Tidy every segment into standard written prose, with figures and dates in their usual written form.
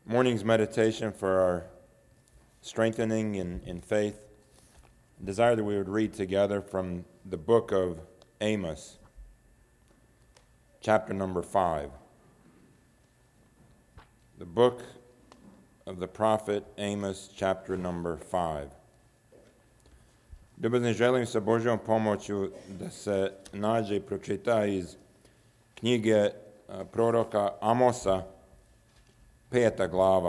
Morning's meditation for our strengthening in faith. I desire that we would read together from the book of Amos, chapter number 5. The book of the prophet Amos, chapter number 5. Ljubazne, želim sa Božjom pomoću da se nađe i pročita iz knjige proroka Amosa, 5. glava.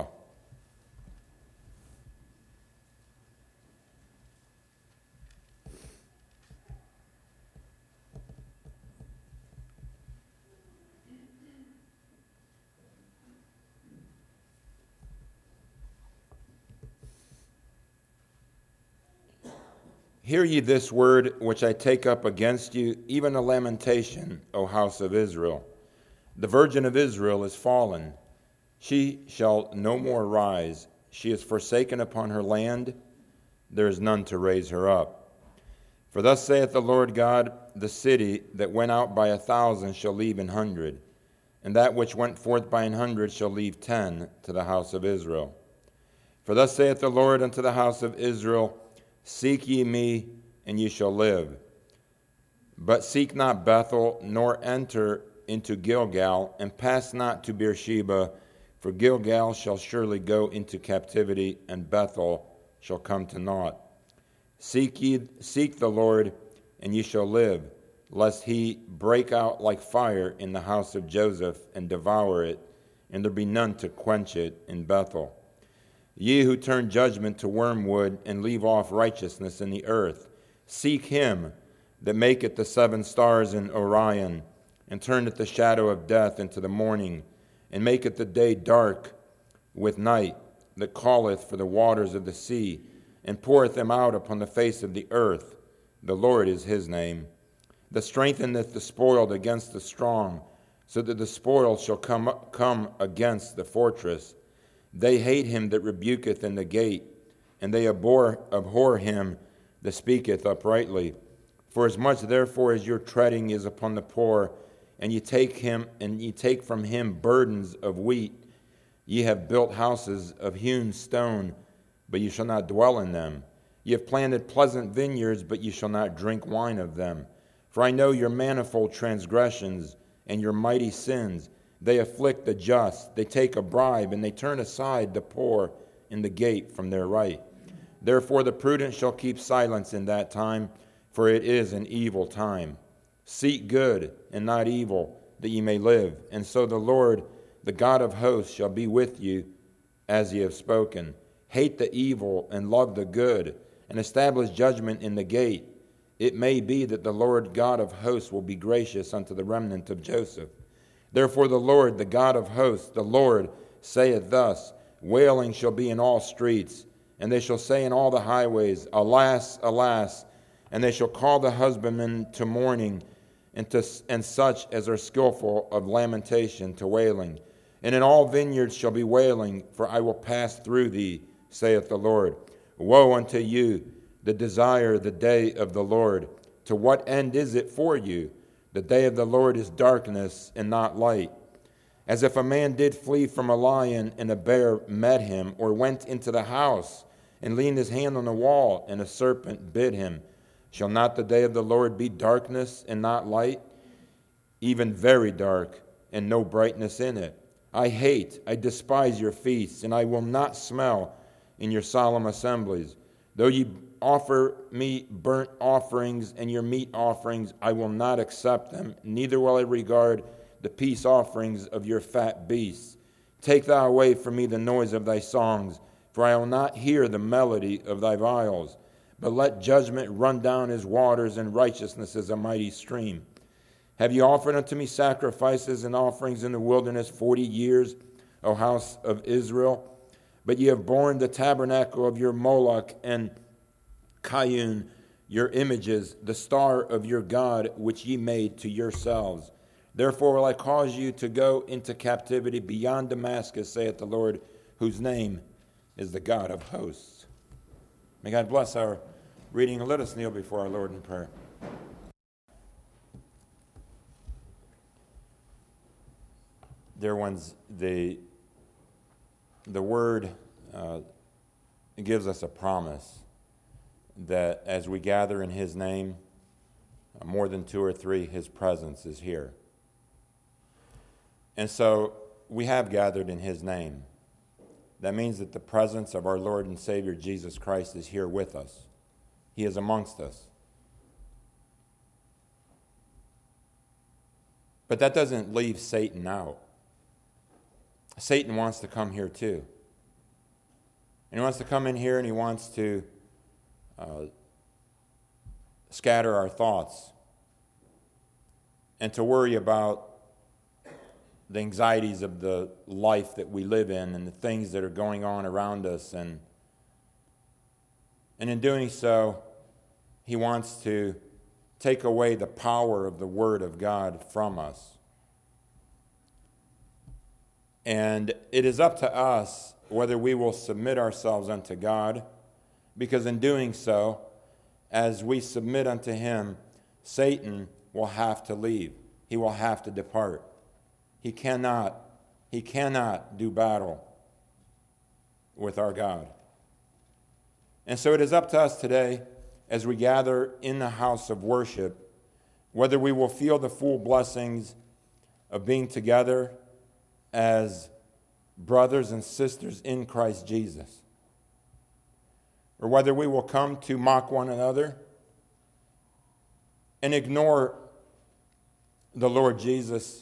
Hear ye this word which I take up against you, even a lamentation, O house of Israel. The virgin of Israel is fallen. She shall no more rise. She is forsaken upon her land. There is none to raise her up. For thus saith the Lord God, the city that went out by 1,000 shall leave 100, and that which went forth by 100 shall leave 10 to the house of Israel. For thus saith the Lord unto the house of Israel, Seek ye me, and ye shall live. But seek not Bethel, nor enter into Gilgal, and pass not to Beersheba, for Gilgal shall surely go into captivity, and Bethel shall come to naught. Seek the Lord, and ye shall live, lest he break out like fire in the house of Joseph, and devour it, and there be none to quench it in Bethel. Ye who turn judgment to wormwood, and leave off righteousness in the earth, seek him that maketh the 7 stars in Orion, and turneth the shadow of death into the morning, and maketh the day dark with night, that calleth for the waters of the sea, and poureth them out upon the face of the earth. The Lord is his name. That strengtheneth the spoiled against the strong, so that the spoil shall come against the fortress. They hate him that rebuketh in the gate, and they abhor him that speaketh uprightly. For as much therefore as your treading is upon the poor, and ye take from him burdens of wheat, ye have built houses of hewn stone, but ye shall not dwell in them. Ye have planted pleasant vineyards, but ye shall not drink wine of them. For I know your manifold transgressions and your mighty sins. They afflict the just, they take a bribe, and they turn aside the poor in the gate from their right. Therefore the prudent shall keep silence in that time, for it is an evil time. Seek good and not evil, that ye may live. And so the Lord, the God of hosts, shall be with you as ye have spoken. Hate the evil and love the good, and establish judgment in the gate. It may be that the Lord God of hosts will be gracious unto the remnant of Joseph. Therefore the Lord, the God of hosts, the Lord, saith thus, Wailing shall be in all streets, and they shall say in all the highways, Alas, alas! And they shall call the husbandmen to mourning, and such as are skillful of lamentation to wailing. And in all vineyards shall be wailing, for I will pass through thee, saith the Lord. Woe unto you that desire the day of the Lord! To what end is it for you? The day of the Lord is darkness and not light. As if a man did flee from a lion, and a bear met him, or went into the house, and leaned his hand on the wall, and a serpent bit him. Shall not the day of the Lord be darkness and not light? Even very dark, and no brightness in it. I despise your feasts, and I will not smell in your solemn assemblies. Though ye offer me burnt offerings and your meat offerings, I will not accept them, neither will I regard the peace offerings of your fat beasts. Take thou away from me the noise of thy songs, for I will not hear the melody of thy viols. But let judgment run down as waters, and righteousness as a mighty stream. Have you offered unto me sacrifices and offerings in the wilderness 40 years, O house of Israel? But ye have borne the tabernacle of your Moloch, and Kayun, your images, the star of your God, which ye made to yourselves. Therefore will I cause you to go into captivity beyond Damascus, saith the Lord, whose name is the God of hosts. May God bless our reading, and let us kneel before our Lord in prayer. Dear ones, the the Word gives us a promise that as we gather in His name, more than two or three, His presence is here. And so we have gathered in His name. That means that the presence of our Lord and Savior Jesus Christ is here with us. He is amongst us. But that doesn't leave Satan out. Satan wants to come here too. And he wants to come in here and he wants to scatter our thoughts and to worry about the anxieties of the life that we live in and the things that are going on around us. And in doing so, he wants to take away the power of the Word of God from us. And it is up to us whether we will submit ourselves unto God, because in doing so, as we submit unto Him, Satan will have to leave. He will have to depart. He cannot do battle with our God. And so it is up to us today, as we gather in the house of worship, whether we will feel the full blessings of being together as brothers and sisters in Christ Jesus, or whether we will come to mock one another and ignore the Lord Jesus.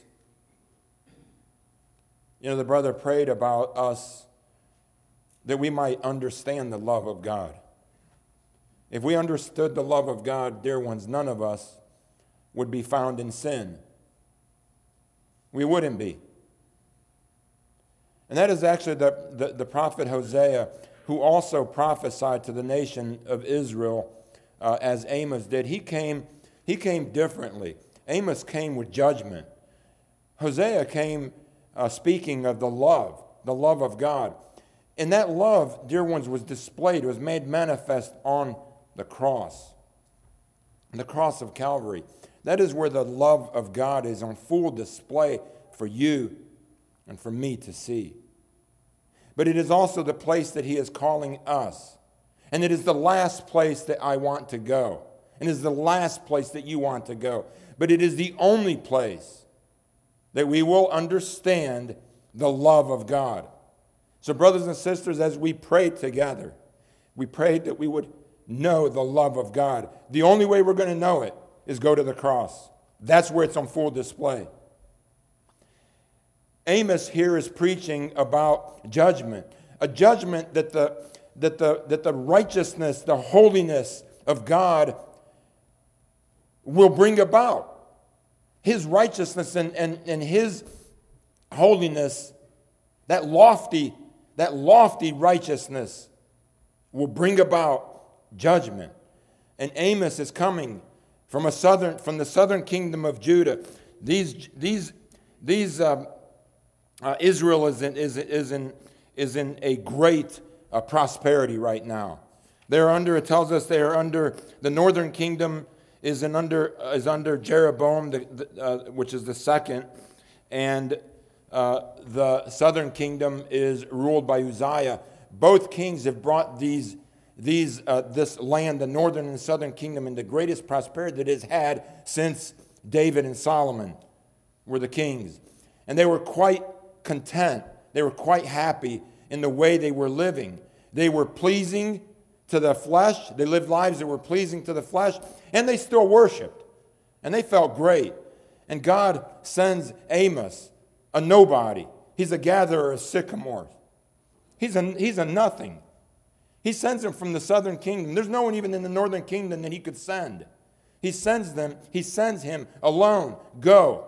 You know, the brother prayed about us that we might understand the love of God. If we understood the love of God, dear ones, none of us would be found in sin. We wouldn't be. And that is actually the prophet Hosea, who also prophesied to the nation of Israel as Amos did. He came differently. Amos came with judgment. Hosea came speaking of the love of God. And that love, dear ones, was displayed, was made manifest on the cross of Calvary. That is where the love of God is on full display for you and for me to see. But it is also the place that He is calling us. And it is the last place that I want to go. And it is the last place that you want to go. But it is the only place that we will understand the love of God. So brothers and sisters, as we pray together, we prayed that we would know the love of God. The only way we're going to know it is go to the cross. That's where it's on full display. Amos here is preaching about judgment, a judgment that the righteousness, the holiness of God will bring about. His righteousness and His holiness, that lofty righteousness will bring about judgment. And Amos is coming from the southern kingdom of Judah. Israel is in a great prosperity right now. It tells us they are under, the northern kingdom is under Jeroboam, which is the second, and the southern kingdom is ruled by Uzziah. Both kings have brought this land, the northern and southern kingdom, into greatest prosperity that it has had since David and Solomon were the kings. And they were quite content. They were quite happy in the way they were living. They were pleasing to the flesh. They lived lives that were pleasing to the flesh, and they still worshiped. And they felt great. And God sends Amos, a nobody. He's a gatherer of sycamores. He's a nothing. He sends him from the southern kingdom. There's no one even in the northern kingdom that he could send. He sends him alone. Go.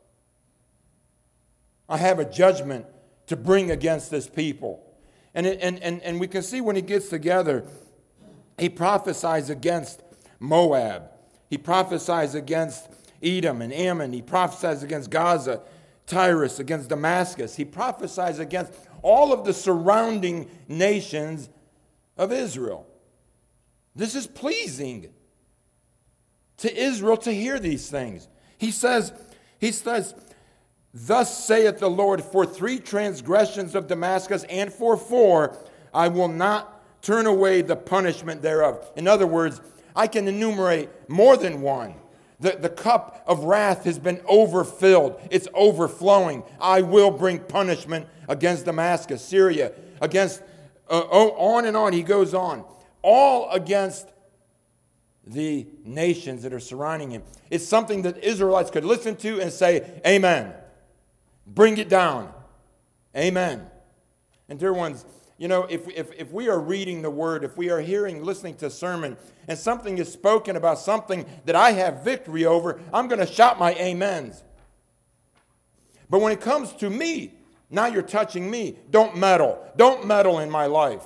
I have a judgment to bring against this people. And we can see when he gets together, he prophesies against Moab. He prophesies against Edom and Ammon. He prophesies against Gaza, Tyrus, against Damascus. He prophesies against all of the surrounding nations of Israel. This is pleasing to Israel to hear these things. He says Thus saith the Lord, for 3 transgressions of Damascus and for 4, I will not turn away the punishment thereof. In other words, I can enumerate more than one. The cup of wrath has been overfilled. It's overflowing. I will bring punishment against Damascus, Syria, against, on and on. He goes on. All against the nations that are surrounding him. It's something that Israelites could listen to and say, amen. Bring it down. Amen. And dear ones, you know, if we are reading the Word, if we are listening to a sermon, and something is spoken about something that I have victory over, I'm going to shout my amens. But when it comes to me, now you're touching me. Don't meddle. Don't meddle in my life.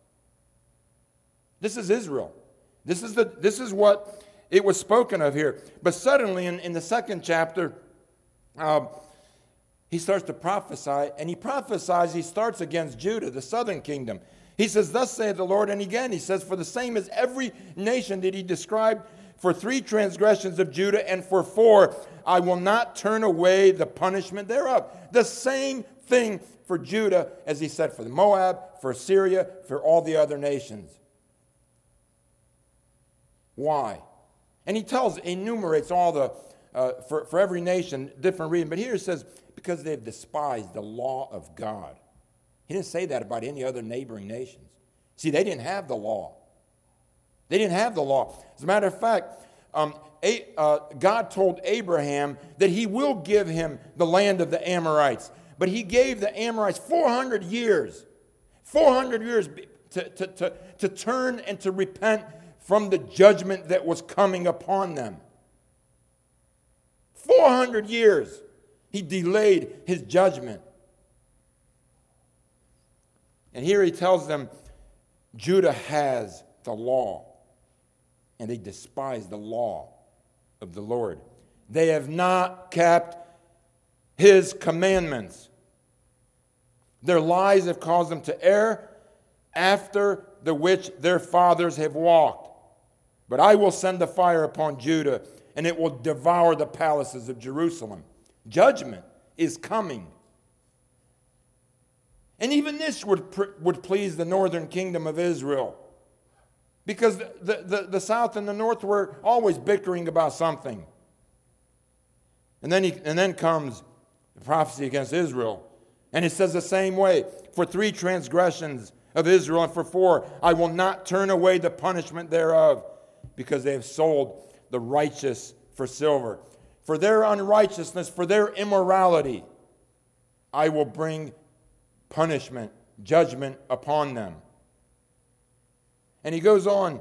This is Israel. This is what it was spoken of here. But suddenly in the 2nd chapter, he starts to prophesy, and he starts against Judah, the southern kingdom. He says, thus saith the Lord, and again he says, for the same as every nation that he described, for 3 transgressions of Judah, and for 4, I will not turn away the punishment thereof. The same thing for Judah as he said for the Moab, for Syria, for all the other nations. Why? And he enumerates all the, for every nation, different reason. But here it says, because they've despised the law of God. He didn't say that about any other neighboring nations. See, they didn't have the law. They didn't have the law. As a matter of fact, God told Abraham that he will give him the land of the Amorites. But he gave the Amorites 400 years. 400 years to turn and to repent from the judgment that was coming upon them. 400 years. He delayed his judgment. And here he tells them, Judah has the law, and they despise the law of the Lord. They have not kept his commandments. Their lies have caused them to err, after the which their fathers have walked. But I will send the fire upon Judah, and it will devour the palaces of Jerusalem. Judgment is coming. And even this would please the northern kingdom of Israel. Because the south and the north were always bickering about something. And then comes the prophecy against Israel. And it says the same way. For 3 transgressions of Israel, and for 4, I will not turn away the punishment thereof, because they have sold the righteous for silver. For their unrighteousness, for their immorality, I will bring punishment, judgment upon them. And he goes on,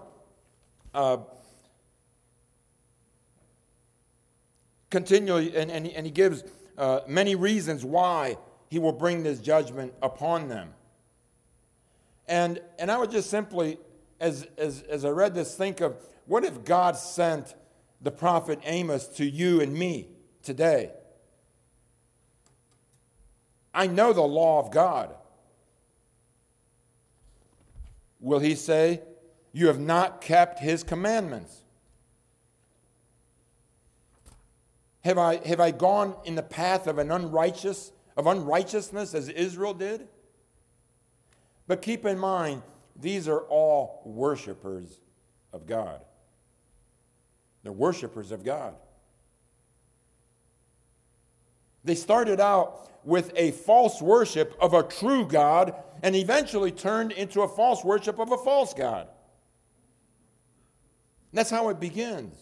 continually, and he gives many reasons why he will bring this judgment upon them. And I would just simply, as I read this, think of, what if God sent the prophet Amos to you and me today? I know the law of God. Will he say, you have not kept his commandments? Have I gone in the path of unrighteousness as Israel did? But keep in mind, these are all worshipers of God. They're worshipers of God. They started out with a false worship of a true God and eventually turned into a false worship of a false God. That's how it begins.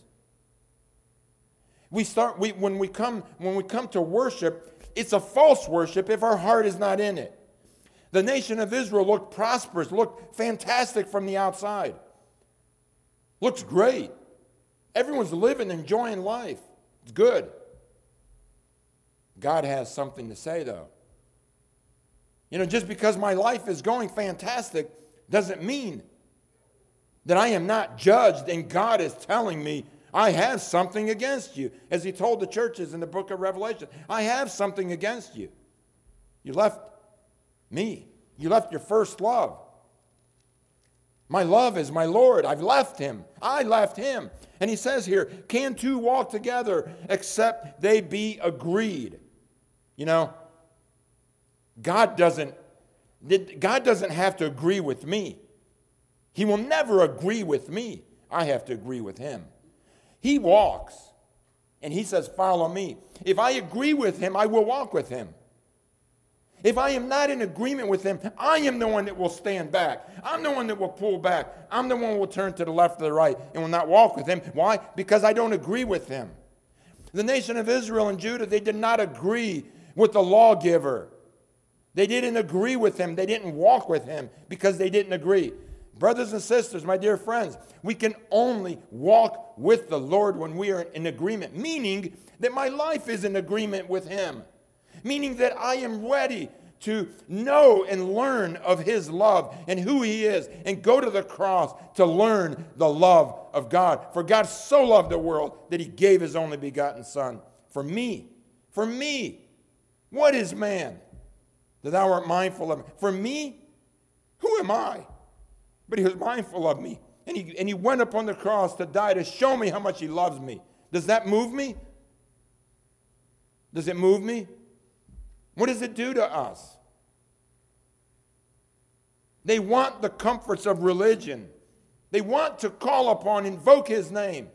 When we come to worship, it's a false worship if our heart is not in it. The nation of Israel looked prosperous, looked fantastic from the outside. Looks great. Everyone's living, enjoying life. It's good. God has something to say, though. You know, just because my life is going fantastic doesn't mean that I am not judged and God is telling me, I have something against you. As he told the churches in the book of Revelation, I have something against you. You left me. You left your first love. My love is my Lord. I've left him. I left him. And he says here, can 2 walk together except they be agreed? You know, God doesn't have to agree with me. He will never agree with me. I have to agree with him. He walks, and he says, follow me. If I agree with him, I will walk with him. If I am not in agreement with him, I am the one that will stand back. I'm the one that will pull back. I'm the one who will turn to the left or the right and will not walk with him. Why? Because I don't agree with him. The nation of Israel and Judah, they did not agree with the lawgiver. They didn't agree with him. They didn't walk with him because they didn't agree. Brothers and sisters, my dear friends, we can only walk with the Lord when we are in agreement, meaning that my life is in agreement with him, meaning that I am ready to know and learn of his love and who he is and go to the cross to learn the love of God. For God so loved the world that he gave his only begotten Son for me. For me. What is man that thou art mindful of him? For me? Who am I? But he was mindful of me. And he went upon the cross to die to show me how much he loves me. Does that move me? Does it move me? What does it do to us? They want the comforts of religion. They want to call upon, invoke his name.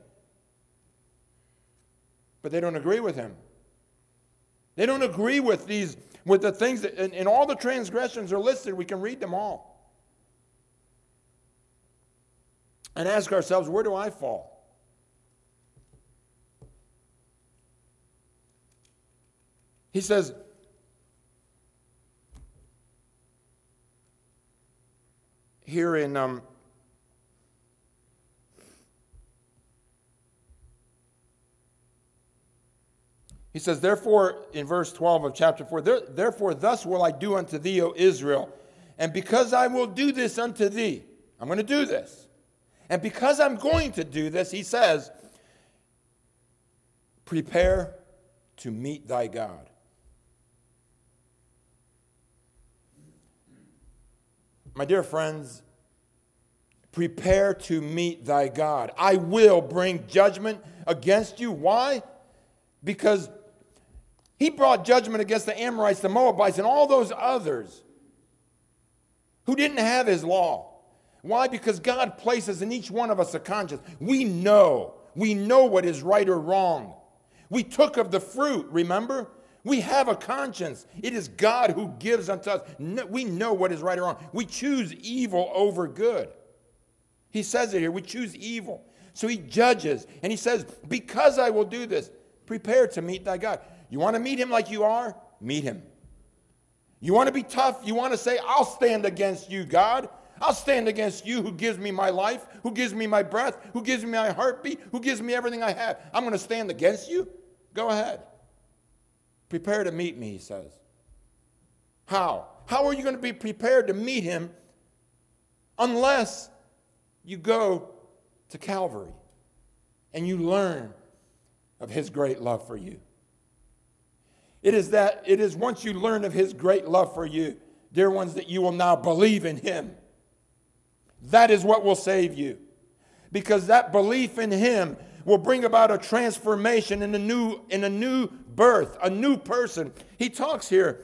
But they don't agree with him. They don't agree with the things that, and all the transgressions are listed. We can read them all. And ask ourselves, where do I fall? He says, here in he says, therefore, in verse 12 of chapter 4, therefore thus will I do unto thee, O Israel, and because I will do this unto thee, I'm going to do this. And because I'm going to do this, he says, prepare to meet thy God. My dear friends, prepare to meet thy God. I will bring judgment against you. Why? Because he brought judgment against the Amorites, the Moabites, and all those others who didn't have his law. Why? Because God places in each one of us a conscience. We know what is right or wrong. We took of the fruit, remember? We have a conscience. It is God who gives unto us. We know what is right or wrong. We choose evil over good. He says it here, we choose evil. So he judges, and he says, because I will do this, prepare to meet thy God. You want to meet him like you are? Meet him. You want to be tough? You want to say, I'll stand against you, God? I'll stand against you who gives me my life, who gives me my breath, who gives me my heartbeat, who gives me everything I have. I'm going to stand against you? Go ahead. Prepare to meet me, he says. How? How are you going to be prepared to meet him unless you go to Calvary and you learn of his great love for you? It is once you learn of his great love for you, dear ones, that you will now believe in him. That is what will save you. Because that belief in him will bring about a transformation in a new birth, a new person. He talks here.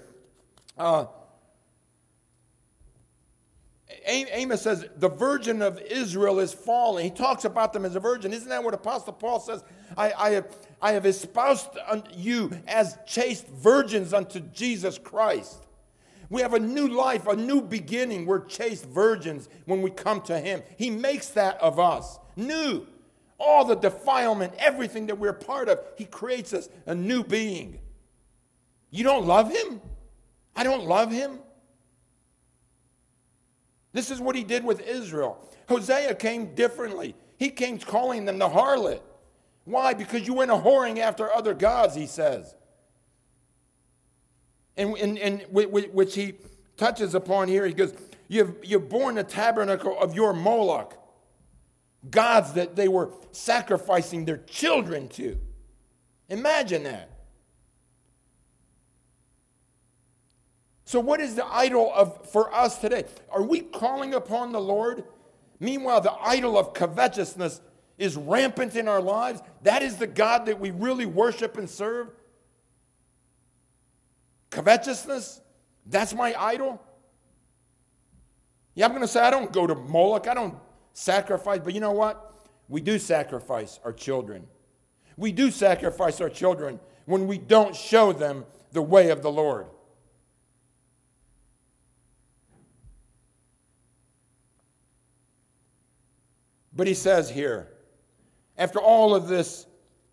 Amos says, the virgin of Israel is fallen. He talks about them as a virgin. Isn't that what Apostle Paul says? I have espoused you as chaste virgins unto Jesus Christ. We have a new life, a new beginning. We're chaste virgins when we come to him. He makes that of us. New. All the defilement, everything that we're part of, he creates us a new being. You don't love him? I don't love him? This is what he did with Israel. Hosea came differently. He came calling them the harlot. Why? Because you went a whoring after other gods, he says. And which he touches upon here. He goes, you've borne the tabernacle of your Moloch, gods that they were sacrificing their children to. Imagine that. So what is the idol for us today? Are we calling upon the Lord? Meanwhile, the idol of covetousness is rampant in our lives. That is the God that we really worship and serve. Covetousness, that's my idol? Yeah, I'm going to say I don't go to Moloch. I don't sacrifice. But you know what? We do sacrifice our children. We do sacrifice our children when we don't show them the way of the Lord. But he says here, after all of this,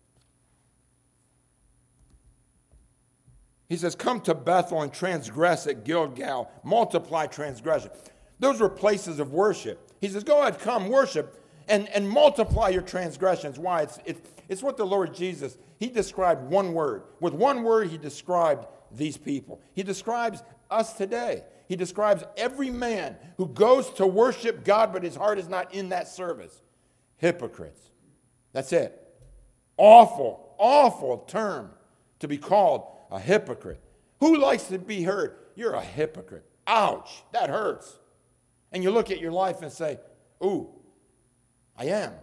he says, come to Bethel and transgress at Gilgal. Multiply transgression. Those were places of worship. He says, go ahead, come worship and multiply your transgressions. Why? It's what the Lord Jesus, he described one word. With one word, he described these people. He describes us today. He describes every man who goes to worship God, but his heart is not in that service. Hypocrites. That's it. Awful, awful term to be called a hypocrite. Who likes to be heard? You're a hypocrite. Ouch, that hurts. And you look at your life and say, ooh, I am.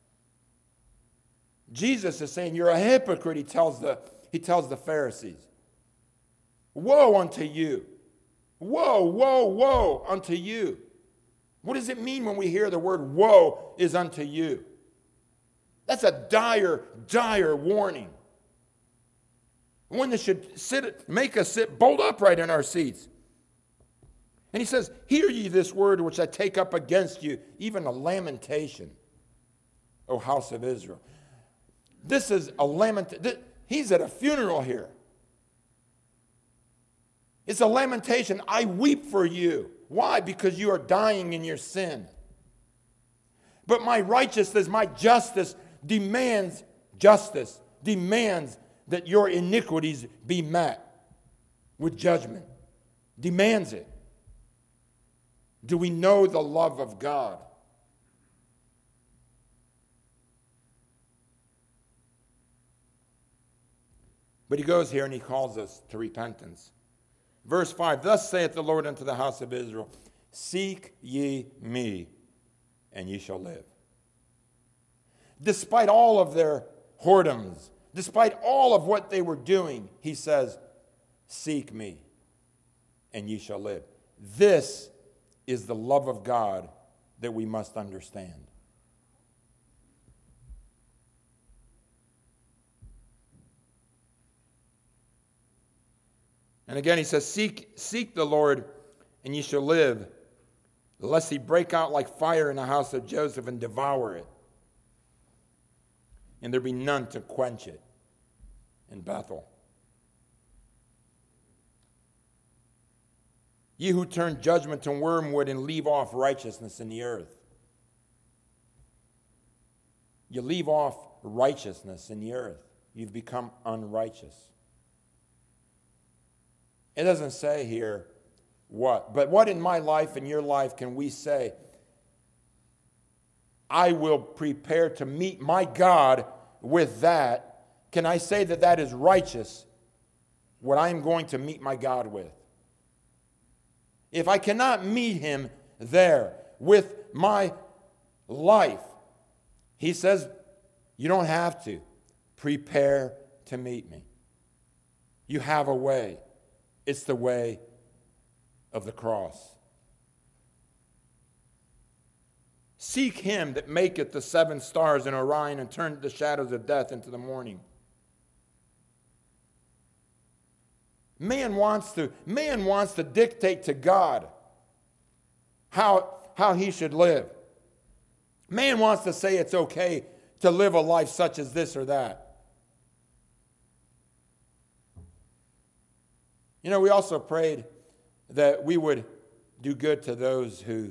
Jesus is saying you're a hypocrite, he tells the Pharisees. Woe unto you. Woe, woe, woe unto you. What does it mean when we hear the word woe is unto you? That's a dire, dire warning. One that should make us sit bolt upright in our seats. And he says, hear ye this word which I take up against you, even a lamentation, O house of Israel. This is a lamentation. He's at a funeral here. It's a lamentation. I weep for you. Why? Because you are dying in your sin. But my righteousness, my justice demands that your iniquities be met with judgment. Demands it. Do we know the love of God? But he goes here and he calls us to repentance. Verse 5, thus saith the Lord unto the house of Israel, seek ye me, and ye shall live. Despite all of their whoredoms, despite all of what they were doing, he says, seek me, and ye shall live. This is the love of God that we must understand. And again he says, seek the Lord, and ye shall live, lest he break out like fire in the house of Joseph and devour it, and there be none to quench it in Bethel. Ye who turn judgment to wormwood and leave off righteousness in the earth. You leave off righteousness in the earth. You've become unrighteous. It doesn't say here what, but what in my life and your life can we say, I will prepare to meet my God with that? Can I say that that is righteous, what I am going to meet my God with? If I cannot meet him there with my life, he says, you don't have to. Prepare to meet me. You have a way. It's the way of the cross. Seek him that maketh the 7 stars in Orion and turneth the shadows of death into the morning. Man wants to dictate to God how he should live. Man wants to say it's okay to live a life such as this or that. You know, we also prayed that we would do good to those who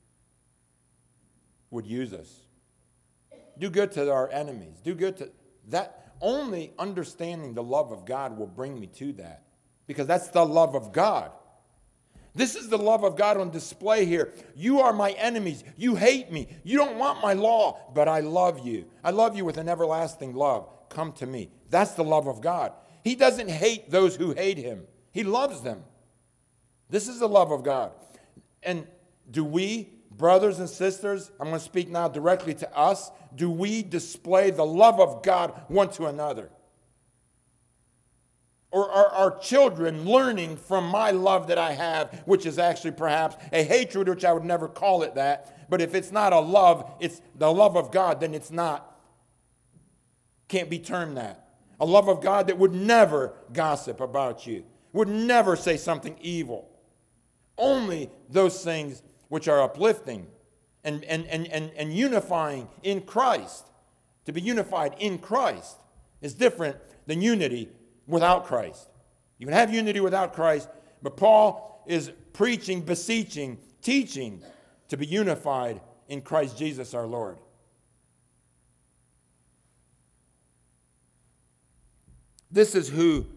would use us. Do good to our enemies. Do good to that. Only understanding the love of God will bring me to that. Because that's the love of God. This is the love of God on display here. You are my enemies. You hate me. You don't want my law, but I love you. I love you with an everlasting love. Come to me. That's the love of God. He doesn't hate those who hate him. He loves them. This is the love of God. And do we, brothers and sisters, I'm going to speak now directly to us, do we display the love of God one to another? or are our children learning from my love that I have, which is actually perhaps a hatred, which I would never call it that. But if it's not a love, it's the love of God, then it's not. Can't be termed that. A love of God that would never gossip about you, would never say something evil. Only those things which are uplifting and unifying in Christ. To be unified in Christ is different than unity without Christ. You can have unity without Christ, but Paul is preaching, beseeching, teaching to be unified in Christ Jesus our Lord. This is who.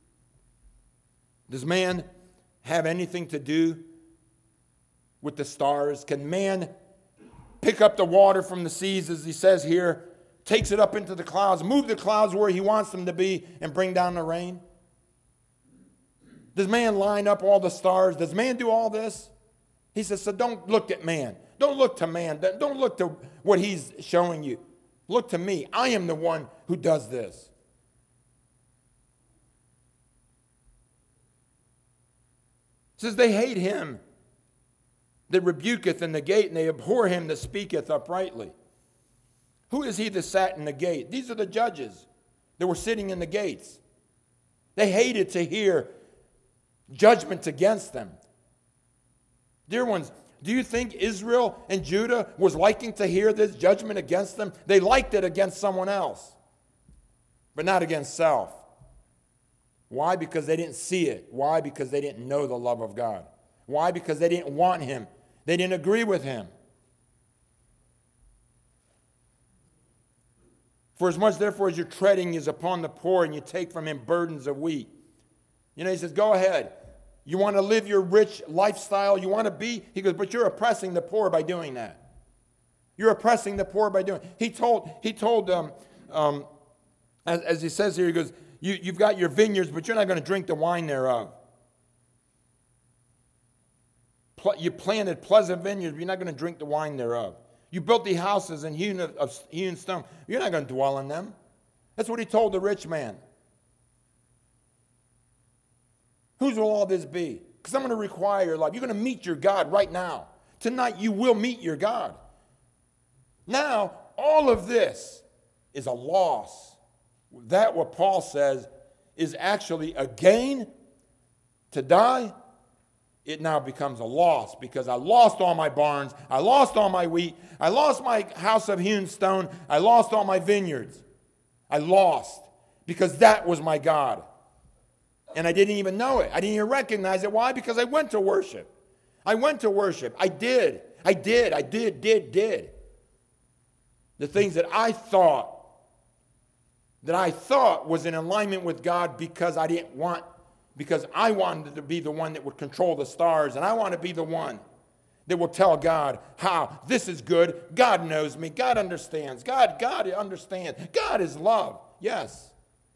Does man have anything to do with the stars? Can man pick up the water from the seas, as he says here, takes it up into the clouds, move the clouds where he wants them to be, and bring down the rain? Does man line up all the stars? Does man do all this? He says, so don't look at man. Don't look to man. Don't look to what he's showing you. Look to me. I am the one who does this. It says they hate him that rebuketh in the gate, and they abhor him that speaketh uprightly. Who is he that sat in the gate? These are the judges that were sitting in the gates. They hated to hear judgments against them. Dear ones, do you think Israel and Judah was liking to hear this judgment against them? They liked it against someone else, but not against self. Why? Because they didn't see it. Why? Because they didn't know the love of God. Why? Because they didn't want him. They didn't agree with him. For as much, therefore, as your treading is upon the poor, and you take from him burdens of wheat. You know, he says, go ahead. You want to live your rich lifestyle? You want to be? He goes, but you're oppressing the poor by doing that. You're oppressing the poor by doing it. He told them, as he says here, he goes, you've got your vineyards, but you're not going to drink the wine thereof. You planted pleasant vineyards, but you're not going to drink the wine thereof. You built the houses and hewn stone. You're not going to dwell in them. That's what he told the rich man. Whose will all this be? Because I'm going to require your life. You're going to meet your God right now. Tonight you will meet your God. Now, all of this is a loss. That, what Paul says, is actually a gain to die. It now becomes a loss because I lost all my barns, I lost all my wheat, I lost my house of hewn stone, I lost all my vineyards. I lost because that was my God. And I didn't even know it. I didn't even recognize it. Why? Because I went to worship. I went to worship. I did. The things that I thought was in alignment with God because I wanted to be the one that would control the stars, and I want to be the one that will tell God how this is good. God knows me. God understands. God understands. God is love. Yes.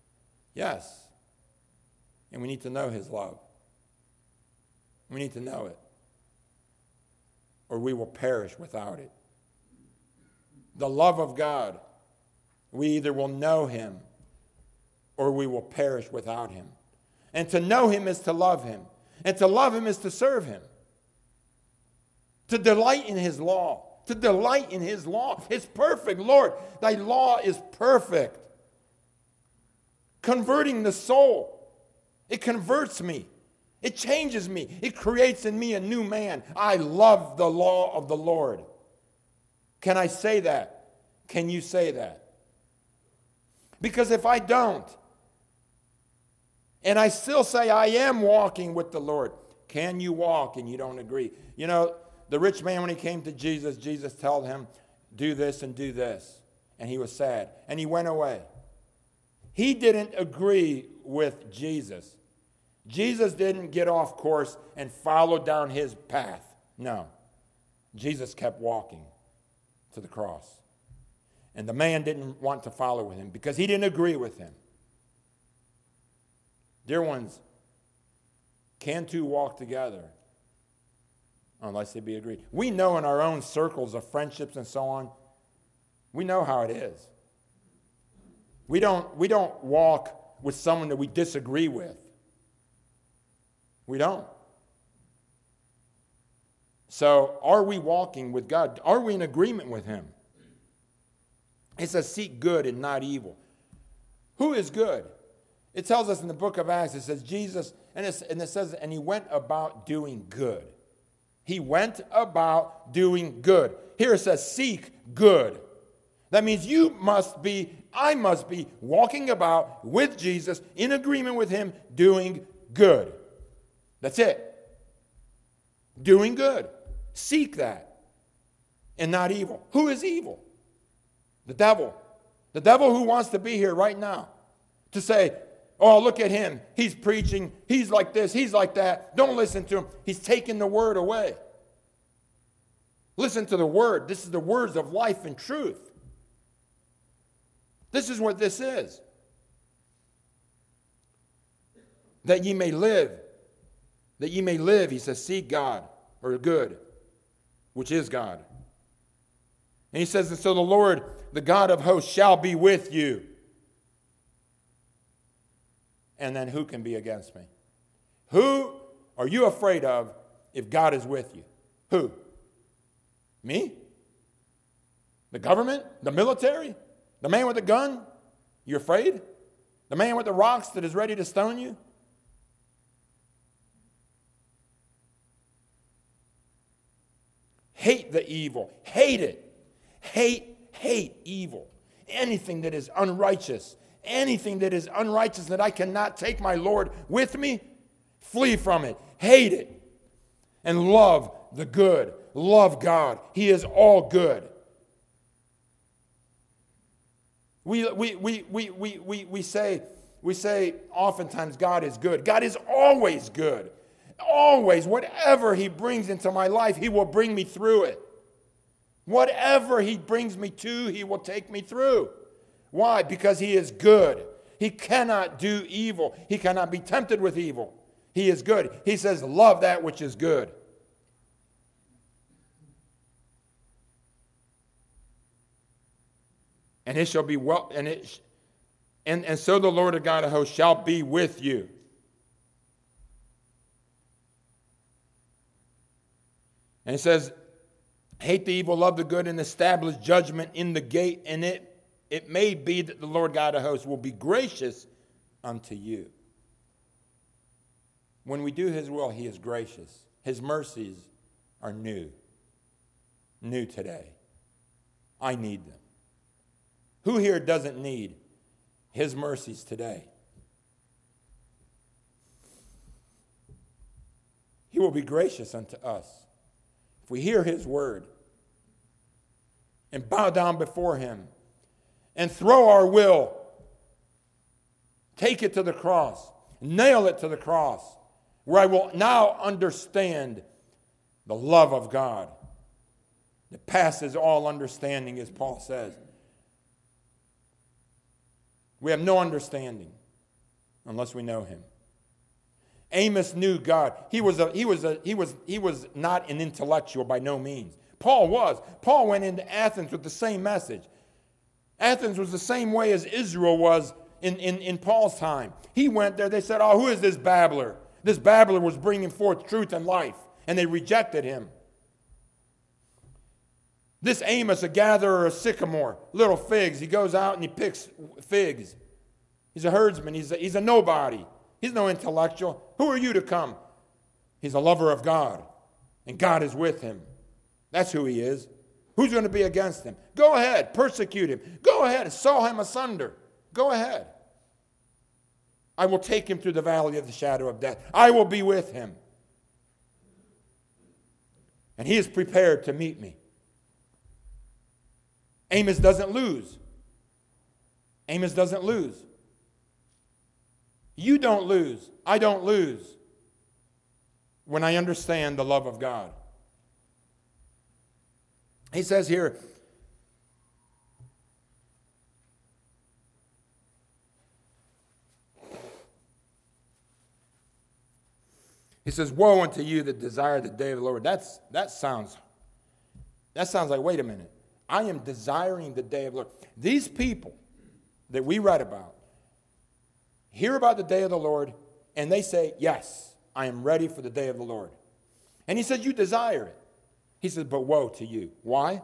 And we need to know his love. We need to know it, or we will perish without it. The love of God, we either will know him or we will perish without him. And to know him is to love him. And to love him is to serve him. To delight in his law. To delight in his law. It's perfect. Lord, thy law is perfect. Converting the soul. It converts me. It changes me. It creates in me a new man. I love the law of the Lord. Can I say that? Can you say that? Because if I don't, and I still say I am walking with the Lord, can you walk and you don't agree? You know, the rich man, when he came to Jesus, Jesus told him, do this and do this. And he was sad. And he went away. He didn't agree with Jesus. Jesus didn't get off course and follow down his path. No. Jesus kept walking to the cross. And the man didn't want to follow with him because he didn't agree with him. Dear ones, can two walk together unless they be agreed? We know in our own circles of friendships and so on, we know how it is. We don't walk with someone that we disagree with. We don't. So are we walking with God? Are we in agreement with him? It says seek good and not evil. Who is good? It tells us in the book of Acts, it says Jesus, and it says, and he went about doing good. He went about doing good. Here it says seek good. That means I must be walking about with Jesus, in agreement with him, doing good. That's it. Doing good. Seek that. And not evil. Who is evil? The devil. The devil who wants to be here right now. To say, oh, look at him. He's preaching. He's like this. He's like that. Don't listen to him. He's taking the word away. Listen to the word. This is the words of life and truth. This is what this is. That ye may live. That ye may live, he says, seek God, or good, which is God. And he says, and so the Lord, the God of hosts, shall be with you. And then who can be against me? Who are you afraid of if God is with you? Who? Me? The government? The military? The man with the gun? You're afraid? The man with the rocks that is ready to stone you? Hate the evil. Hate it. Hate evil. Anything that is unrighteous. Anything that is unrighteous that I cannot take my Lord with me, flee from it. Hate it. And love the good. Love God. He is all good. We say oftentimes God is good. God is always good. Always, whatever he brings into my life, he will bring me through it. Whatever he brings me to, he will take me through. Why? Because he is good. He cannot do evil. He cannot be tempted with evil. He is good. He says, love that which is good. And it shall be well, and so the Lord of God of hosts shall be with you. And it says, hate the evil, love the good, and establish judgment in the gate, and it may be that the Lord God of hosts will be gracious unto you. When we do his will, he is gracious. His mercies are new. New today. I need them. Who here doesn't need his mercies today? He will be gracious unto us. If we hear his word and bow down before him and throw our will, take it to the cross, nail it to the cross, where I will now understand the love of God that passes all understanding, as Paul says. We have no understanding unless we know him. Amos knew God. He was not an intellectual by no means. Paul was. Paul went into Athens with the same message. Athens was the same way as Israel was in Paul's time. He went there. They said, oh, who is this babbler? This babbler was bringing forth truth and life, and they rejected him. This Amos, a gatherer of sycamore, little figs, he goes out and he picks figs. He's a herdsman. He's a nobody. He's no intellectual. Who are you to come? He's a lover of God, and God is with him. That's who he is. Who's going to be against him? Go ahead, persecute him. Go ahead, saw him asunder. Go ahead. I will take him through the valley of the shadow of death. I will be with him. And he is prepared to meet me. Amos doesn't lose. Amos doesn't lose. You don't lose. I don't lose when I understand the love of God. He says here, he says, woe unto you that desire the day of the Lord. That sounds like, wait a minute. I am desiring the day of the Lord. These people that we read about, hear about the day of the Lord, and they say, yes, I am ready for the day of the Lord. And he says, you desire it. He says, but woe to you. Why?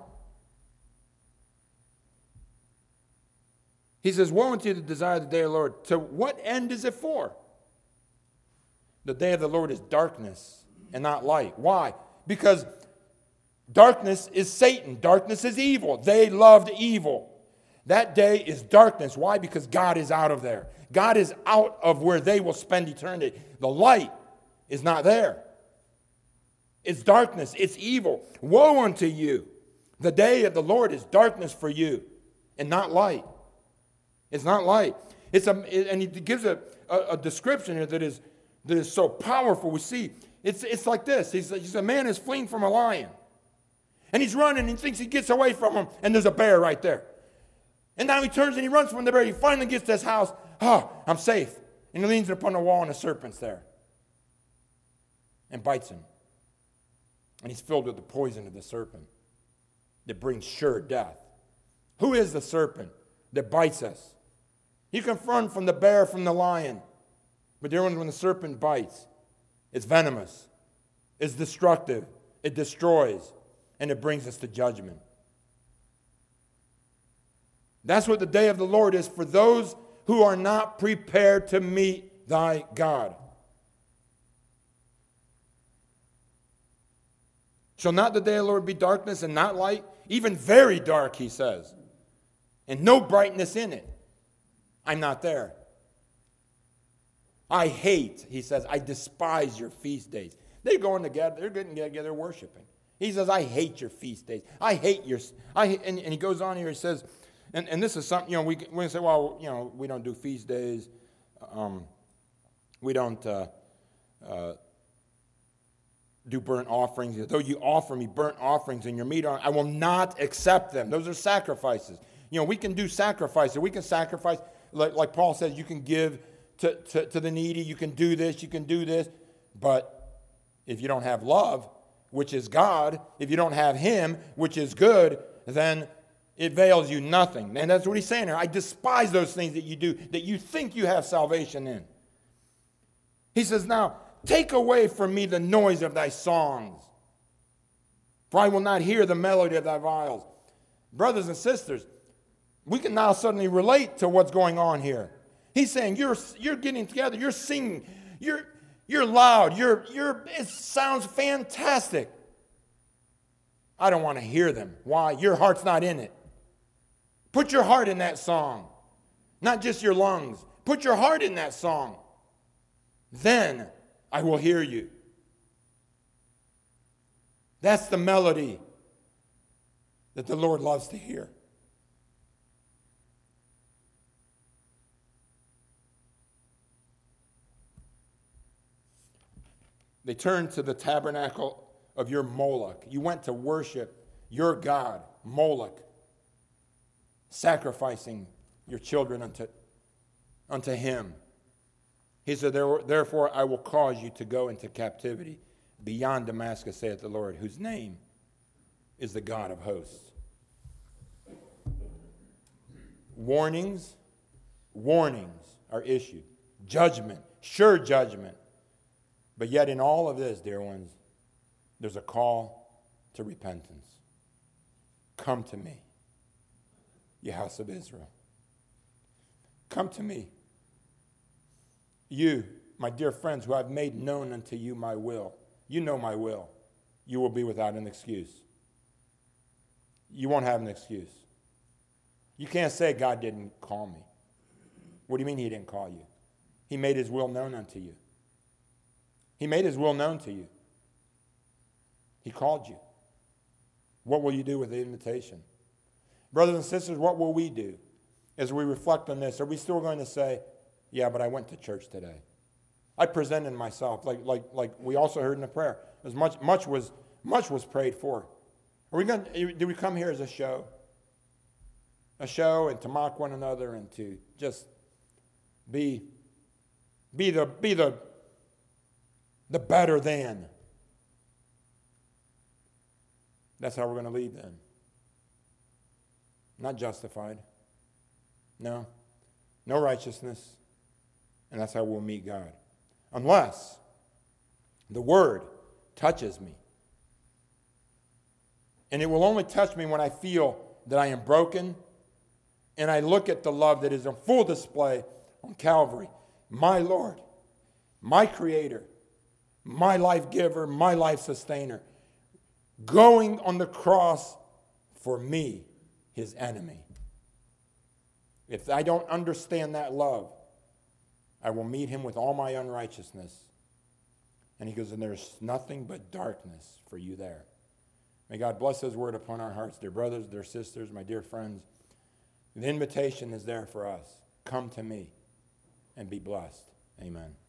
He says, woe unto you that desire the day of the Lord. To what end is it for? The day of the Lord is darkness and not light. Why? Because darkness is Satan. Darkness is evil. They loved evil. That day is darkness. Why? Because God is out of there. God is out of where they will spend eternity. The light is not there. It's darkness. It's evil. Woe unto you. The day of the Lord is darkness for you and not light. It's not light. And he gives a description here that is so powerful. We see, it's like this. He's a man is fleeing from a lion. And he's running and he thinks he gets away from him. And there's a bear right there. And now he turns and he runs from the bear. He finally gets to his house. Oh, I'm safe. And he leans upon the wall and a serpent's there. And bites him. And he's filled with the poison of the serpent that brings sure death. Who is the serpent that bites us? You can run from the bear, from the lion. But when the serpent bites, it's venomous. It's destructive. It destroys. And it brings us to judgment. That's what the day of the Lord is for those who are not prepared to meet thy God. Shall not the day of the Lord be darkness and not light? Even very dark, he says. And no brightness in it. I'm not there. I hate, he says, I despise your feast days. They're going together, they're getting together worshiping. He says, I hate your feast days. I hate your, and he goes on here, he says, and this is something, we can say, well, we don't do feast days. We don't do burnt offerings. Though you offer me burnt offerings and your meat, I will not accept them. Those are sacrifices. We can do sacrifices. We can sacrifice, like Paul says, you can give to the needy. You can do this. You can do this. But if you don't have love, which is God, if you don't have him, which is good, then it avails you nothing. And that's what he's saying here. I despise those things that you do, that you think you have salvation in. He says, now, take away from me the noise of thy songs, for I will not hear the melody of thy viols. Brothers and sisters, we can now suddenly relate to what's going on here. He's saying, you're getting together, you're singing, you're loud, it sounds fantastic. I don't want to hear them. Why? Your heart's not in it. Put your heart in that song, not just your lungs. Put your heart in that song. Then I will hear you. That's the melody that the Lord loves to hear. They turned to the tabernacle of your Moloch. You went to worship your God, Moloch, sacrificing your children unto him. He said, therefore I will cause you to go into captivity beyond Damascus, saith the Lord, whose name is the God of hosts. Warnings are issued. Judgment, sure judgment. But yet in all of this, dear ones, there's a call to repentance. Come to me, ye house of Israel. Come to me. You, my dear friends, who I've made known unto you my will. You know my will. You will be without an excuse. You won't have an excuse. You can't say God didn't call me. What do you mean he didn't call you? He made his will known unto you. He made his will known to you. He called you. What will you do with the invitation? Brothers and sisters, what will we do as we reflect on this? Are we still going to say, yeah, but I went to church today. I presented myself, like we also heard in the prayer. As much was prayed for. Do we come here as a show? A show and to mock one another and to just be the better than. That's how we're going to leave then. Not justified. No. No righteousness. And that's how we'll meet God. Unless the Word touches me. And it will only touch me when I feel that I am broken and I look at the love that is on full display on Calvary. My Lord, my Creator, my life giver, my life sustainer, going on the cross for me, his enemy. If I don't understand that love, I will meet him with all my unrighteousness. And he goes, and there's nothing but darkness for you there. May God bless his word upon our hearts, dear brothers, dear sisters, my dear friends. The invitation is there for us. Come to me and be blessed. Amen.